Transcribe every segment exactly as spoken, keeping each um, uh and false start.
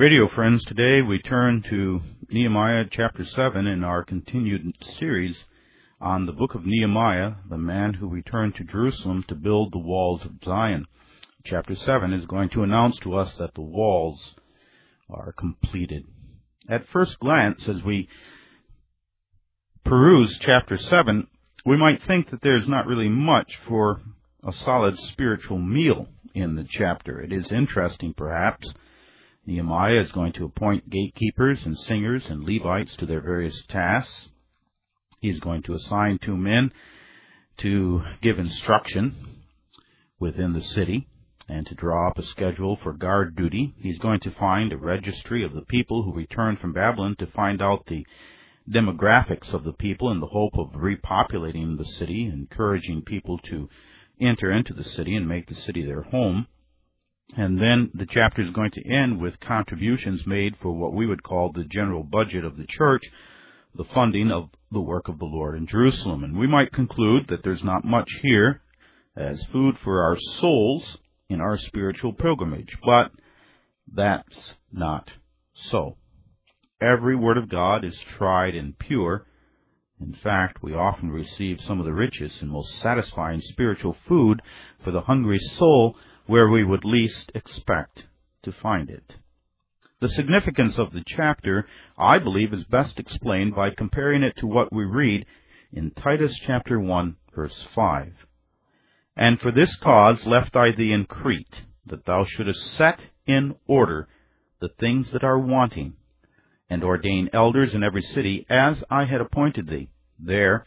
Radio friends, today we turn to Nehemiah chapter seven in our continued series on the book of Nehemiah, the man who returned to Jerusalem to build the walls of Zion. Chapter seven is going to announce to us that the walls are completed. At first glance, as we peruse chapter seven, we might think that there's not really much for a solid spiritual meal in the chapter. It is interesting, perhaps. Nehemiah is going to appoint gatekeepers and singers and Levites to their various tasks. He's going to assign two men to give instruction within the city and to draw up a schedule for guard duty. He's going to find a registry of the people who returned from Babylon to find out the demographics of the people in the hope of repopulating the city, encouraging people to enter into the city and make the city their home. And then the chapter is going to end with contributions made for what we would call the general budget of the church, the funding of the work of the Lord in Jerusalem. And we might conclude that there's not much here as food for our souls in our spiritual pilgrimage. But that's not so. Every word of God is tried and pure. In fact, we often receive some of the richest and most satisfying spiritual food for the hungry soul where we would least expect to find it. The significance of the chapter, I believe, is best explained by comparing it to what we read in Titus chapter one, verse five. And for this cause left I thee in Crete, that thou shouldest set in order the things that are wanting, and ordain elders in every city, as I had appointed thee. There,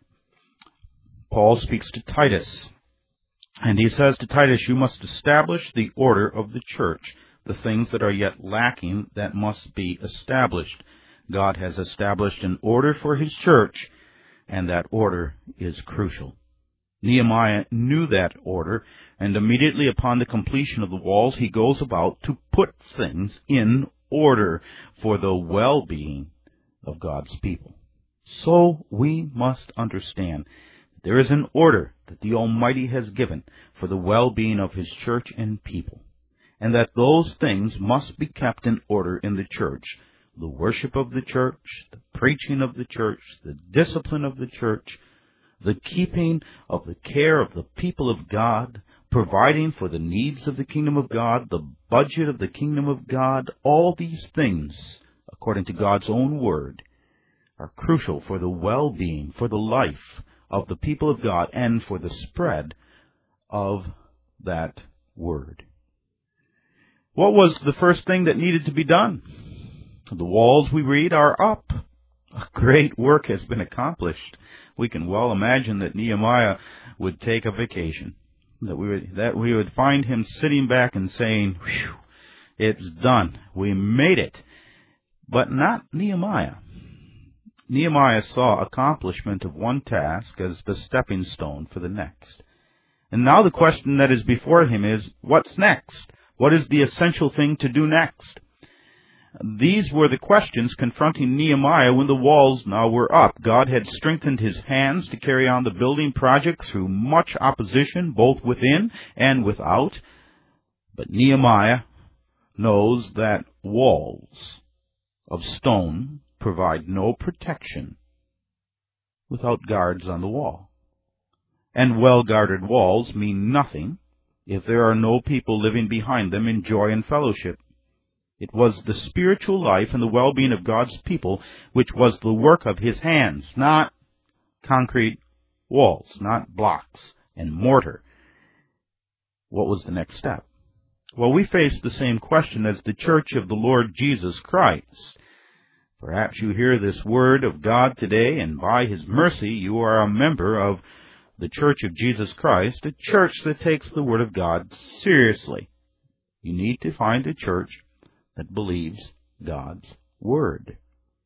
Paul speaks to Titus, and he says to Titus, you must establish the order of the church, the things that are yet lacking that must be established. God has established an order for his church, and that order is crucial. Nehemiah knew that order, and immediately upon the completion of the walls, he goes about to put things in order for the well-being of God's people. So we must understand there is an order that the Almighty has given for the well-being of his church and people, and that those things must be kept in order in the church. The worship of the church, the preaching of the church, the discipline of the church, the keeping of the care of the people of God, providing for the needs of the kingdom of God, the budget of the kingdom of God, all these things, according to God's own word, are crucial for the well-being, for the life of the people of God, and for the spread of that word. What was the first thing that needed to be done? The walls, we read, are up. A great work has been accomplished. We can well imagine that Nehemiah would take a vacation, that we would, that we would find him sitting back and saying, "Whew, it's done. We made it." But not Nehemiah. Nehemiah saw accomplishment of one task as the stepping stone for the next. And now the question that is before him is, what's next? What is the essential thing to do next? These were the questions confronting Nehemiah when the walls now were up. God had strengthened his hands to carry on the building project through much opposition, both within and without. But Nehemiah knows that walls of stone provide no protection without guards on the wall. And well-guarded walls mean nothing if there are no people living behind them in joy and fellowship. It was the spiritual life and the well-being of God's people which was the work of his hands, not concrete walls, not blocks and mortar. What was the next step? Well, we face the same question as the church of the Lord Jesus Christ. Perhaps you hear this word of God today, and by his mercy you are a member of the Church of Jesus Christ, a church that takes the word of God seriously. You need to find a church that believes God's word.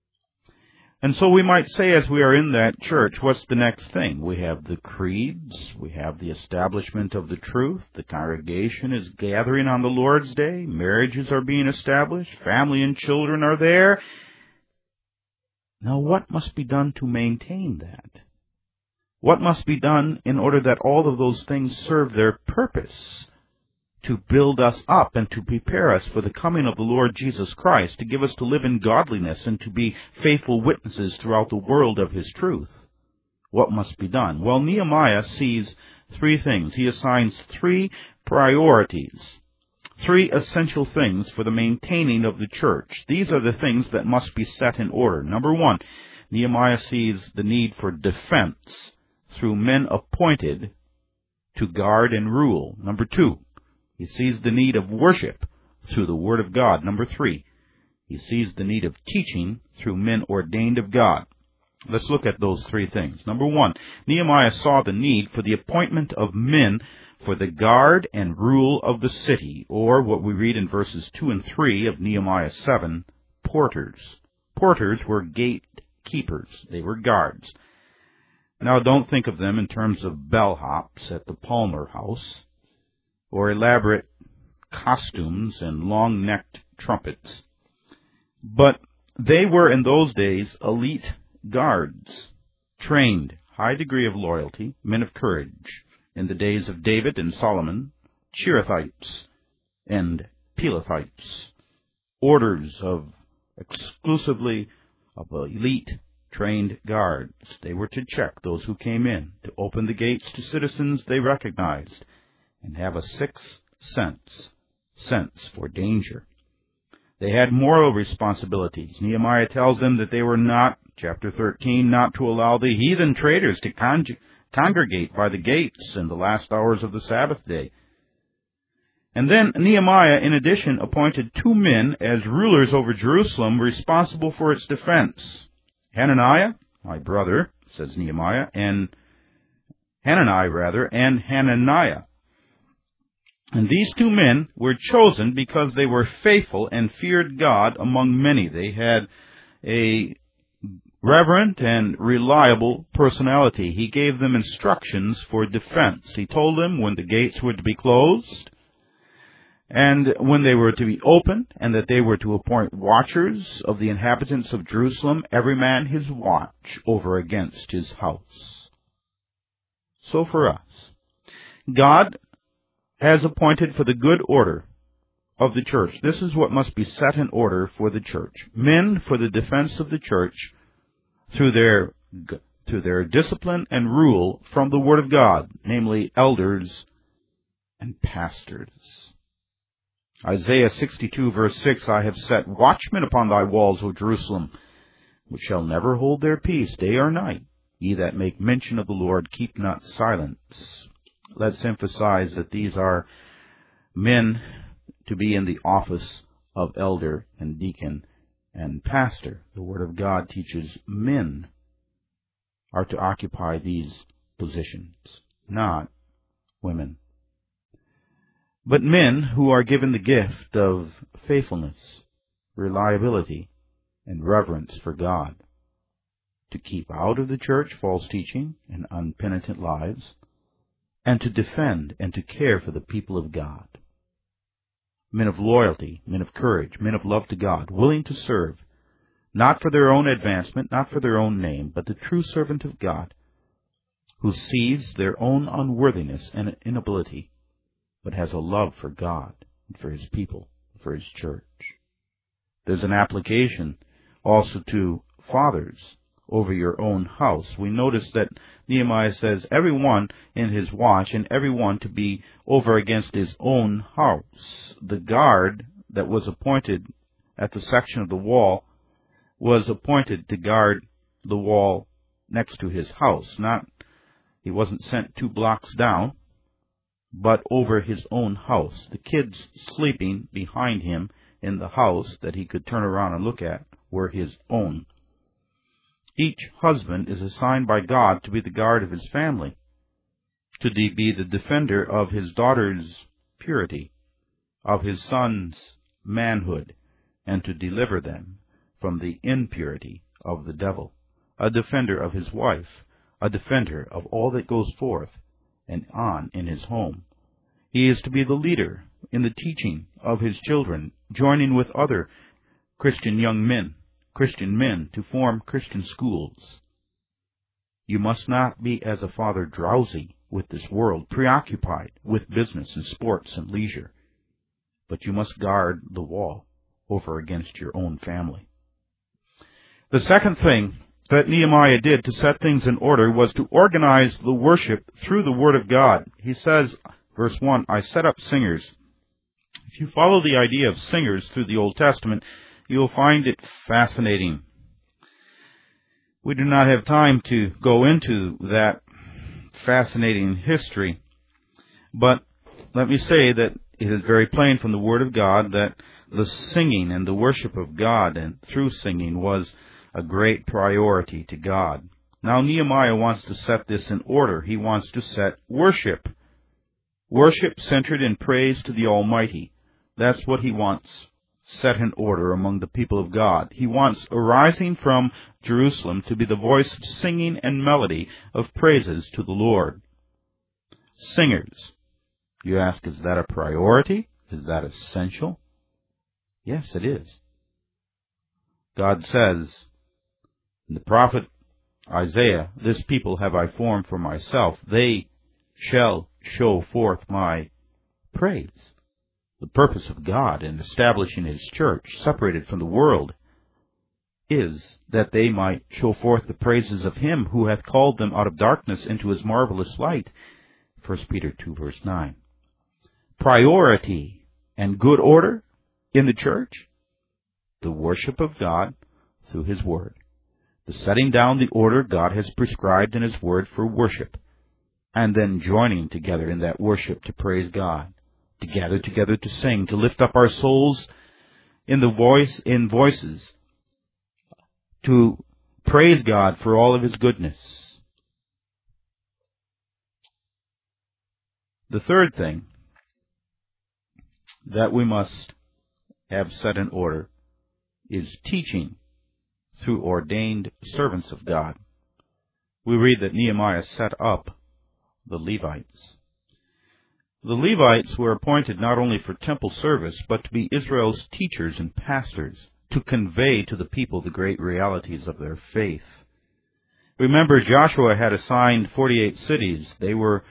And so we might say, as we are in that church, what's the next thing? We have the creeds, we have the establishment of the truth, the congregation is gathering on the Lord's Day, marriages are being established, family and children are there. Now, what must be done to maintain that? What must be done in order that all of those things serve their purpose to build us up and to prepare us for the coming of the Lord Jesus Christ, to give us to live in godliness and to be faithful witnesses throughout the world of His truth. What must be done? Well, Nehemiah sees three things. He assigns three priorities, three essential things for the maintaining of the church. These are the things that must be set in order. Number one, Nehemiah sees the need for defense through men appointed to guard and rule. Number two, he sees the need of worship through the Word of God. Number three, he sees the need of teaching through men ordained of God. Let's look at those three things. Number one, Nehemiah saw the need for the appointment of men for the guard and rule of the city, or what we read in verses two and three of Nehemiah seven, porters. Porters were gatekeepers. They were guards. Now, don't think of them in terms of bellhops at the Palmer House, or elaborate costumes and long-necked trumpets. But they were, in those days, elite guards, trained, high degree of loyalty, men of courage. In the days of David and Solomon, Cherethites and Pelethites, orders of exclusively of elite trained guards. They were to check those who came in, to open the gates to citizens they recognized, and have a sixth sense, sense for danger. They had moral responsibilities. Nehemiah tells them that they were not, chapter thirteen, not to allow the heathen traders to con- congregate by the gates in the last hours of the Sabbath day. And then Nehemiah, in addition, appointed two men as rulers over Jerusalem responsible for its defense. Hananiah, my brother, says Nehemiah, and Hanani, rather, and Hananiah. And these two men were chosen because they were faithful and feared God among many. They had a reverent and reliable personality. He gave them instructions for defense. He told them when the gates were to be closed and when they were to be opened, and that they were to appoint watchers of the inhabitants of Jerusalem, every man his watch over against his house. So for us, God has appointed for the good order of the church. This is what must be set in order for the church. Men for the defense of the church through their through their discipline and rule from the Word of God, namely elders and pastors. Isaiah sixty-two, verse six, I have set watchmen upon thy walls, O Jerusalem, which shall never hold their peace day or night. Ye that make mention of the Lord, keep not silence. Let's emphasize that these are men to be in the office of elder and deacon and pastor. The Word of God teaches men are to occupy these positions, not women. But men who are given the gift of faithfulness, reliability, and reverence for God, to keep out of the church false teaching and unpenitent lives, and to defend and to care for the people of God. Men of loyalty, men of courage, men of love to God, willing to serve, not for their own advancement, not for their own name, but the true servant of God, who sees their own unworthiness and inability, but has a love for God and for His people, for His church. There's an application also to fathers over your own house. We notice that Nehemiah says everyone in his watch and everyone to be over against his own house. The guard that was appointed at the section of the wall was appointed to guard the wall next to his house. Not, he wasn't sent two blocks down, but over his own house. The kids sleeping behind him in the house that he could turn around and look at were his own. Each husband is assigned by God to be the guard of his family, to be the defender of his daughter's purity, of his son's manhood, and to deliver them from the impurity of the devil, a defender of his wife, a defender of all that goes forth and on in his home. He is to be the leader in the teaching of his children, joining with other Christian young men, Christian men, to form Christian schools. You must not be, as a father, drowsy with this world, preoccupied with business and sports and leisure. but you must guard the wall over against your own family. The second thing that Nehemiah did to set things in order was to organize the worship through the Word of God. He says, verse one, I set up singers. If you follow the idea of singers through the Old Testament, you'll find it fascinating. We do not have time to go into that fascinating history, but let me say that it is very plain from the Word of God that the singing and the worship of God and through singing was a great priority to God. Now Nehemiah wants to set this in order. He wants to set worship. Worship centered in praise to the Almighty. That's what he wants set in order among the people of God. He wants arising from Jerusalem to be the voice of singing and melody of praises to the Lord. Singers. You ask, is that a priority? Is that essential? Yes, it is. God says in the prophet Isaiah, this people have I formed for myself. They shall show forth my praise. The purpose of God in establishing His church, separated from the world, is that they might show forth the praises of Him who hath called them out of darkness into His marvelous light. First Peter two, verse nine. Priority and good order in the church, the worship of God through His Word. The setting down the order God has prescribed in His Word for worship, and then joining together in that worship to praise God, to gather together to sing, to lift up our souls in the voice, in voices, to praise God for all of His goodness. The third thing that we must have set in order is teaching through ordained servants of God. We read that Nehemiah set up the Levites. The Levites were appointed not only for temple service, but to be Israel's teachers and pastors, to convey to the people the great realities of their faith. Remember, Joshua had assigned forty-eight cities. They were,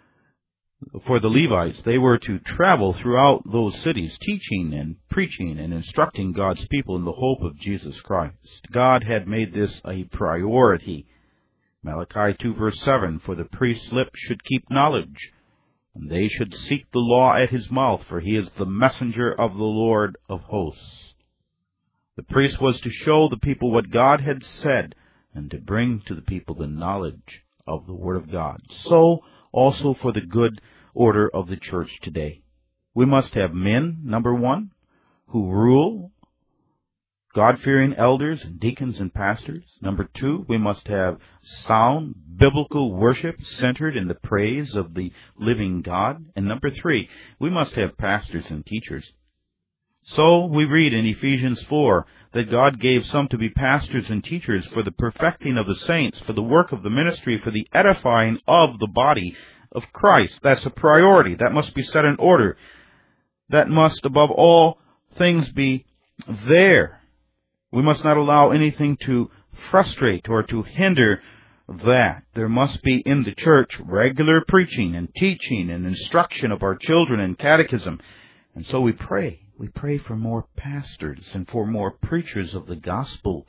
for the Levites, they were to travel throughout those cities, teaching and preaching and instructing God's people in the hope of Jesus Christ. God had made this a priority. Malachi two, verse seven, for the priest's lips should keep knowledge, and they should seek the law at his mouth, for he is the messenger of the Lord of hosts. The priest was to show the people what God had said, and to bring to the people the knowledge of the Word of God. So also for the good order of the church today. We must have men, number one, who rule, God-fearing elders and deacons and pastors. Number two, we must have sound biblical worship centered in the praise of the living God. And number three, we must have pastors and teachers. So we read in Ephesians four that God gave some to be pastors and teachers for the perfecting of the saints, for the work of the ministry, for the edifying of the body of Christ. That's a priority. That must be set in order. That must, above all things, be there. We must not allow anything to frustrate or to hinder that. There must be in the church regular preaching and teaching and instruction of our children and catechism. And so we pray. We pray for more pastors and for more preachers of the gospel.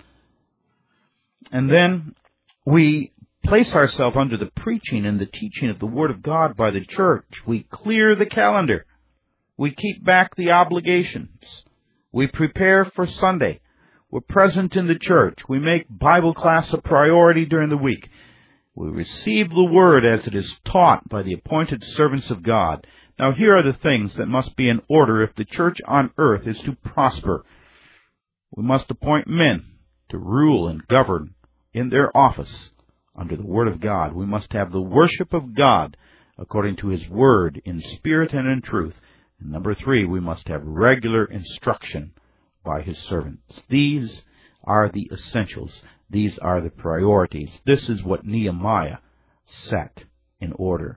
And then we place ourselves under the preaching and the teaching of the Word of God by the church. We clear the calendar. We keep back the obligations. We prepare for Sunday. We're present in the church. We make Bible class a priority during the week. We receive the Word as it is taught by the appointed servants of God. Now, here are the things that must be in order if the church on earth is to prosper. We must appoint men to rule and govern in their office under the Word of God. We must have the worship of God according to His Word in spirit and in truth. And number three, we must have regular instruction by His servants. These are the essentials. These are the priorities. This is what Nehemiah set in order.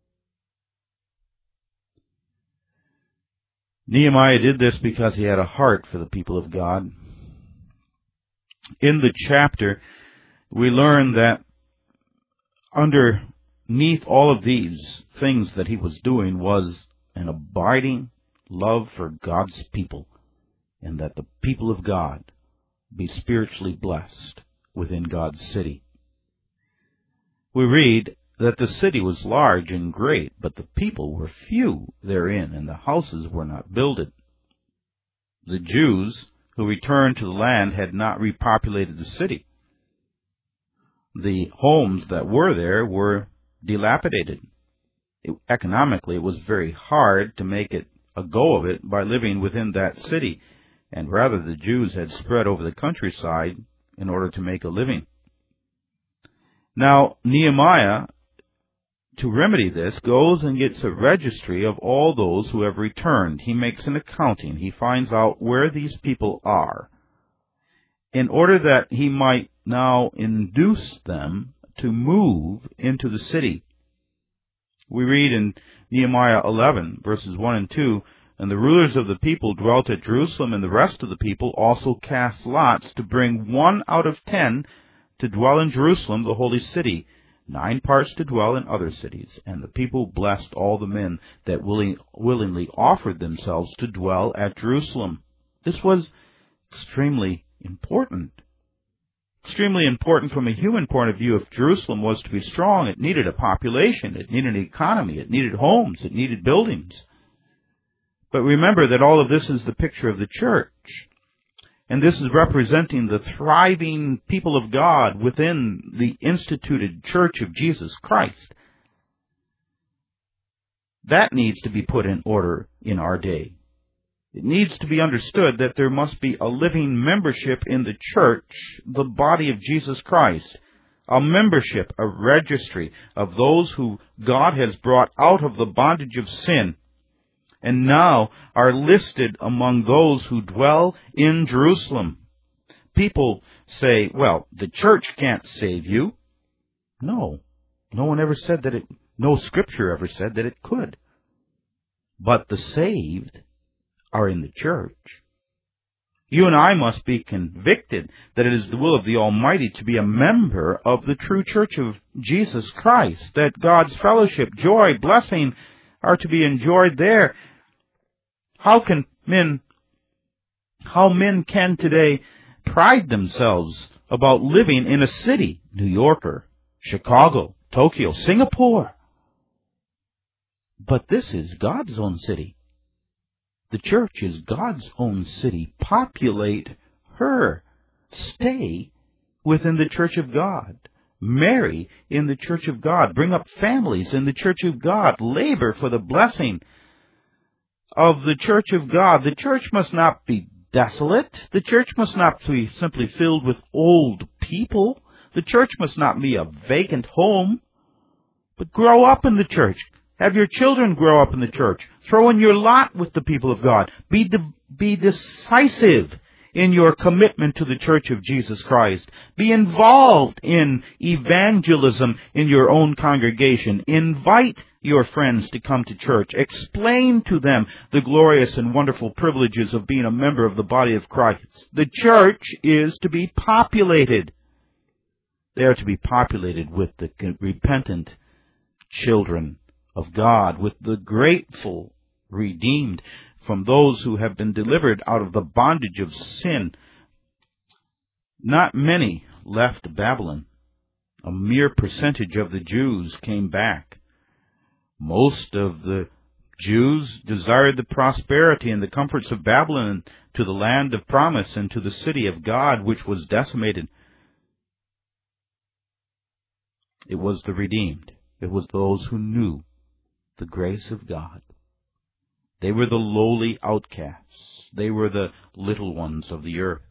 Nehemiah did this because he had a heart for the people of God. In the chapter, we learn that underneath all of these things that he was doing was an abiding love for God's people, and that the people of God be spiritually blessed within God's city. We read that the city was large and great, but the people were few therein, and the houses were not builded. The Jews who returned to the land had not repopulated the city. The homes that were there were dilapidated. It, economically, it was very hard to make it a go of it by living within that city, and rather the Jews had spread over the countryside in order to make a living. Now, Nehemiah, to remedy this, goes and gets a registry of all those who have returned. He makes an accounting. He finds out where these people are, in order that he might now induce them to move into the city. We read in Nehemiah eleven, verses one and two, "And the rulers of the people dwelt at Jerusalem, and the rest of the people also cast lots to bring one out of ten to dwell in Jerusalem, the holy city, nine parts to dwell in other cities. And the people blessed all the men that willing, willingly offered themselves to dwell at Jerusalem." This was extremely important. Extremely important from a human point of view. If Jerusalem was to be strong, it needed a population, it needed an economy, it needed homes, it needed buildings. But remember that all of this is the picture of the church. And this is representing the thriving people of God within the instituted church of Jesus Christ. That needs to be put in order in our day. It needs to be understood that there must be a living membership in the church, the body of Jesus Christ. A membership, a registry of those who God has brought out of the bondage of sin, and now are listed among those who dwell in Jerusalem. People say, well, the church can't save you. No. No one ever said that it, no scripture ever said that it could. But the saved are in the church. You and I must be convicted that it is the will of the Almighty to be a member of the true church of Jesus Christ, that God's fellowship, joy, blessing are to be enjoyed there. How can men, how men can today pride themselves about living in a city, New York or Chicago, Tokyo, Singapore? But this is God's own city. The church is God's own city. Populate her. Stay within the church of God. Marry in the church of God. Bring up families in the church of God. Labor for the blessing of the church of God. The church must not be desolate. The church must not be simply filled with old people. The church must not be a vacant home. But grow up in the church. Have your children grow up in the church. Throw in your lot with the people of God. Be, de- be decisive in your commitment to the church of Jesus Christ. Be involved in evangelism in your own congregation. Invite your friends to come to church. Explain to them the glorious and wonderful privileges of being a member of the body of Christ. The church is to be populated. They are to be populated with the repentant children of God, with the grateful redeemed from those who have been delivered out of the bondage of sin. Not many left Babylon. A mere percentage of the Jews came back. Most of the Jews desired the prosperity and the comforts of Babylon, to the land of promise and to the city of God, which was decimated. It was the redeemed. It was those who knew the grace of God. They were the lowly outcasts. They were the little ones of the earth.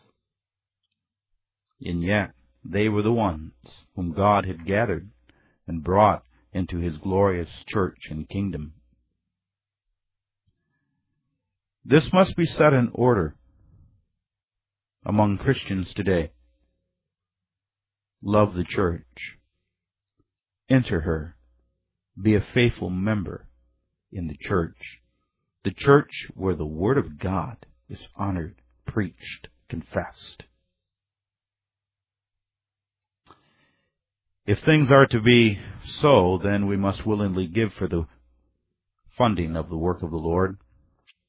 And yet, they were the ones whom God had gathered and brought into His glorious church and kingdom. This must be set in order among Christians today. Love the church. Enter her. Be a faithful member in the church. The church where the Word of God is honored, preached, confessed. If things are to be so, then we must willingly give for the funding of the work of the Lord.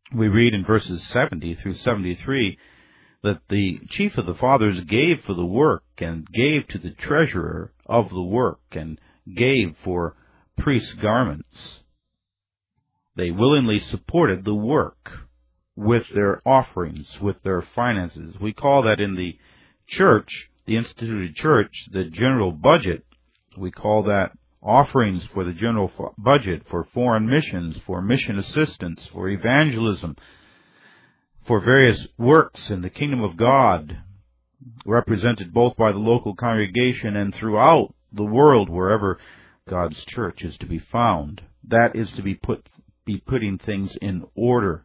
We read in verses seventy through seventy-three that the chief of the fathers gave for the work, and gave to the treasurer of the work, and gave for priests' garments. They willingly supported the work with their offerings, with their finances. We call that in the church, the instituted church, the general budget. We call that offerings for the general budget, for foreign missions, for mission assistance, for evangelism, for various works in the kingdom of God, represented both by the local congregation and throughout the world wherever God's church is to be found. That is to be put be putting things in order.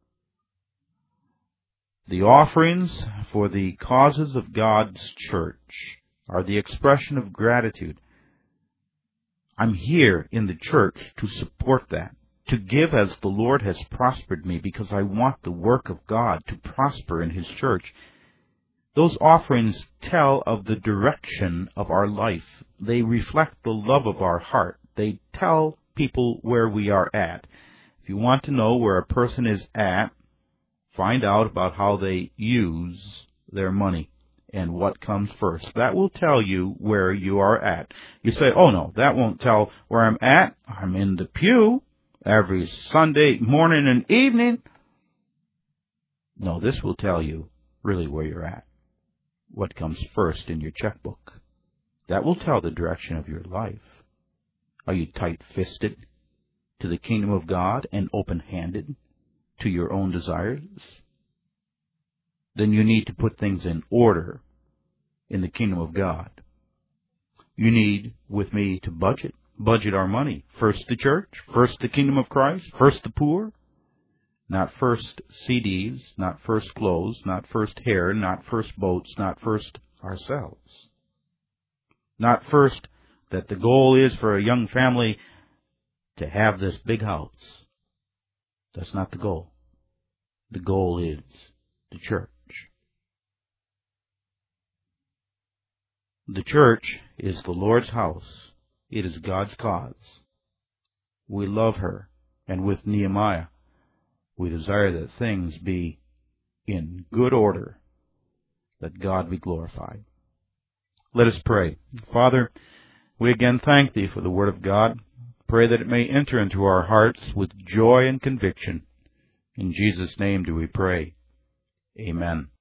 The offerings for the causes of God's church are the expression of gratitude. I'm here in the church to support that, to give as the Lord has prospered me, because I want the work of God to prosper in His church. Those offerings tell of the direction of our life. They reflect the love of our heart. They tell people where we are at. If you want to know where a person is at, find out about how they use their money and what comes first. That will tell you where you are at. You say, oh no, that won't tell where I'm at. I'm in the pew every Sunday morning and evening. No, this will tell you really where you're at. What comes first in your checkbook. That will tell the direction of your life. Are you tight-fisted to the kingdom of God and open-handed to your own desires? Then you need to put things in order in the kingdom of God. You need, with me, to budget. Budget our money. First the church, first the kingdom of Christ, first the poor. Not first C Ds, not first clothes, not first hair, not first boats, not first ourselves. Not first that the goal is for a young family to have this big house. That's not the goal. The goal is the church. The church is the Lord's house. It is God's cause. We love her, and with Nehemiah, we desire that things be in good order, that God be glorified. Let us pray. Father, we again thank Thee for the Word of God. Pray that it may enter into our hearts with joy and conviction. In Jesus' name do we pray. Amen.